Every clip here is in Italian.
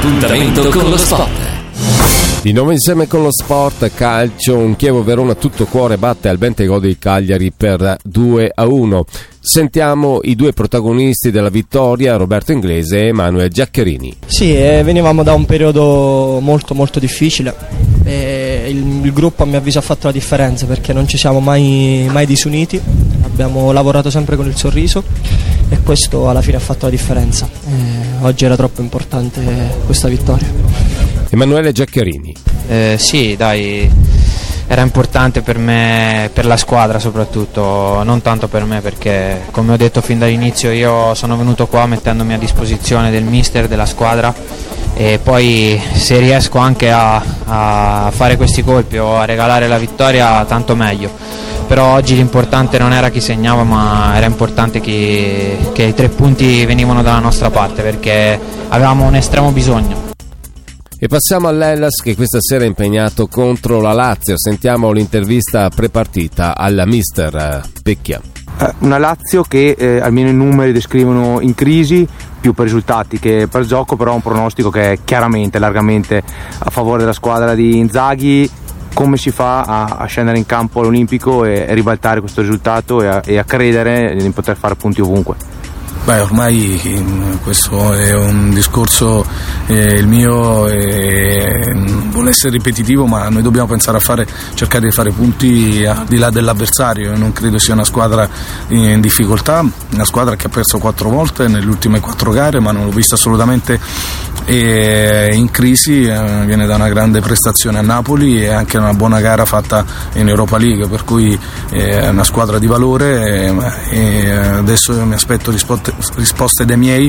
L'appuntamento con lo sport. Di nuovo insieme con lo sport calcio, un Chievo Verona tutto cuore batte al Bentegodi di Cagliari per 2-1. Sentiamo i due protagonisti della vittoria, Roberto Inglese e Emanuele Giaccherini. Sì, venivamo da un periodo molto difficile e il gruppo a mio avviso ha fatto la differenza, perché non ci siamo mai disuniti, abbiamo lavorato sempre con il sorriso e questo alla fine ha fatto la differenza. Oggi era troppo importante questa vittoria. Emanuele Giaccherini. Sì, dai, era importante per me, per la squadra soprattutto, non tanto per me, perché come ho detto fin dall'inizio io sono venuto qua mettendomi a disposizione del mister, della squadra, e poi se riesco anche a fare questi colpi o a regalare la vittoria tanto meglio. Però oggi l'importante non era chi segnava, ma era importante che i 3 punti venivano dalla nostra parte, perché avevamo un estremo bisogno. E passiamo all'Hellas, che questa sera è impegnato contro la Lazio. Sentiamo l'intervista prepartita alla mister Pecchia. Una Lazio che almeno i numeri descrivono in crisi, più per risultati che per gioco, però un pronostico che è chiaramente, largamente a favore della squadra di Inzaghi. Come si fa a scendere in campo all'Olimpico e ribaltare questo risultato e a credere di poter fare punti ovunque? Beh, ormai questo è un discorso, il mio non vuole essere ripetitivo, ma noi dobbiamo pensare cercare di fare punti al di là dell'avversario. Io non credo sia una squadra in difficoltà, una squadra che ha perso 4 volte nelle ultime 4 gare, ma non l'ho vista assolutamente in crisi. Viene da una grande prestazione a Napoli e anche una buona gara fatta in Europa League, per cui è una squadra di valore e adesso io mi aspetto risposte dai miei,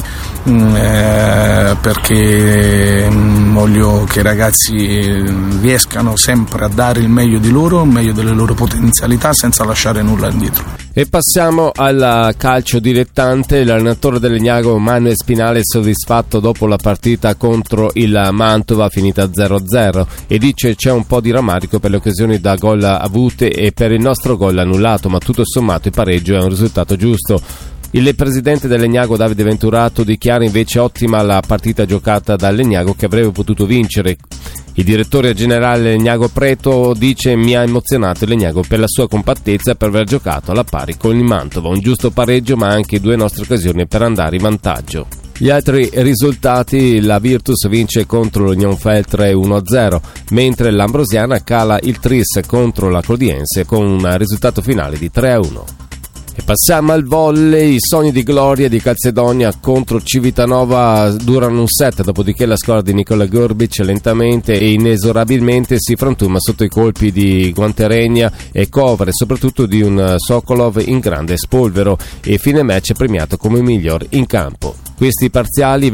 perché voglio che i ragazzi riescano sempre a dare il meglio di loro, il meglio delle loro potenzialità, senza lasciare nulla indietro. E passiamo al calcio dilettante. L'allenatore del Legnago Manuel Spinale è soddisfatto dopo la partita contro il Mantova finita 0-0 e dice c'è un po' di rammarico per le occasioni da gol avute e per il nostro gol annullato, ma tutto sommato il pareggio è un risultato giusto. Il presidente del Legnago Davide Venturato dichiara invece ottima la partita giocata dal Legnago, che avrebbe potuto vincere. Il direttore generale Legnago Preto dice mi ha emozionato il Legnago per la sua compattezza e per aver giocato alla pari con il Mantova, un giusto pareggio ma anche 2 nostre occasioni per andare in vantaggio. Gli altri risultati: la Virtus vince contro l'Union Feltre 1-0, mentre l'Ambrosiana cala il Tris contro la Clodiense con un risultato finale di 3-1. E passiamo al volley. I sogni di gloria di Calzedonia contro Civitanova durano un set, dopodiché la squadra di Nicola Gurbic lentamente e inesorabilmente si frantuma sotto i colpi di Guanteregna e Cover, e soprattutto di un Sokolov in grande spolvero, e fine match premiato come miglior in campo. Questi parziali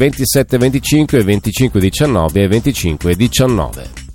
27-25, 25-19 e 25-19.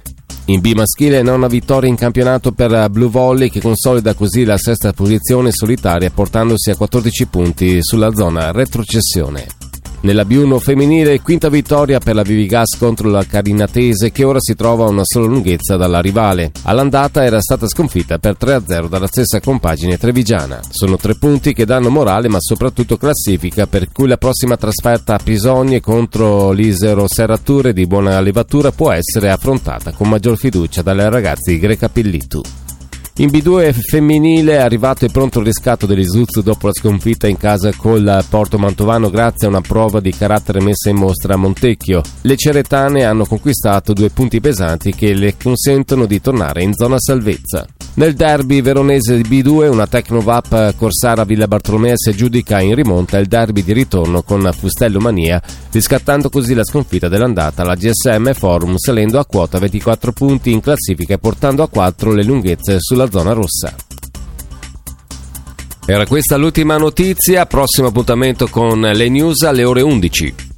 In B maschile nona vittoria in campionato per Blue Volley, che consolida così la 6ª posizione solitaria portandosi a 14 punti sulla zona retrocessione. Nella B1 femminile 5ª vittoria per la Vivigas contro la Carinatese, che ora si trova a una sola lunghezza dalla rivale. All'andata era stata sconfitta per 3-0 dalla stessa compagine trevigiana. Sono 3 punti che danno morale ma soprattutto classifica, per cui la prossima trasferta a Pisogne contro l'Isero Serrature di buona levatura può essere affrontata con maggior fiducia dalle ragazze di Greca Pillitu. In B2 femminile è arrivato e pronto il riscatto dell'Isuzzo dopo la sconfitta in casa col Porto Mantovano grazie a una prova di carattere messa in mostra a Montecchio. Le ceretane hanno conquistato 2 punti pesanti che le consentono di tornare in zona salvezza. Nel derby veronese di B2 una Tecnovap Corsara Villa Bartolomea si aggiudica in rimonta il derby di ritorno con Fustello Mania, riscattando così la sconfitta dell'andata alla GSM Forum, salendo a quota 24 punti in classifica e portando a 4 le lunghezze sulla zona rossa. Era questa l'ultima notizia, prossimo appuntamento con le news alle ore 11.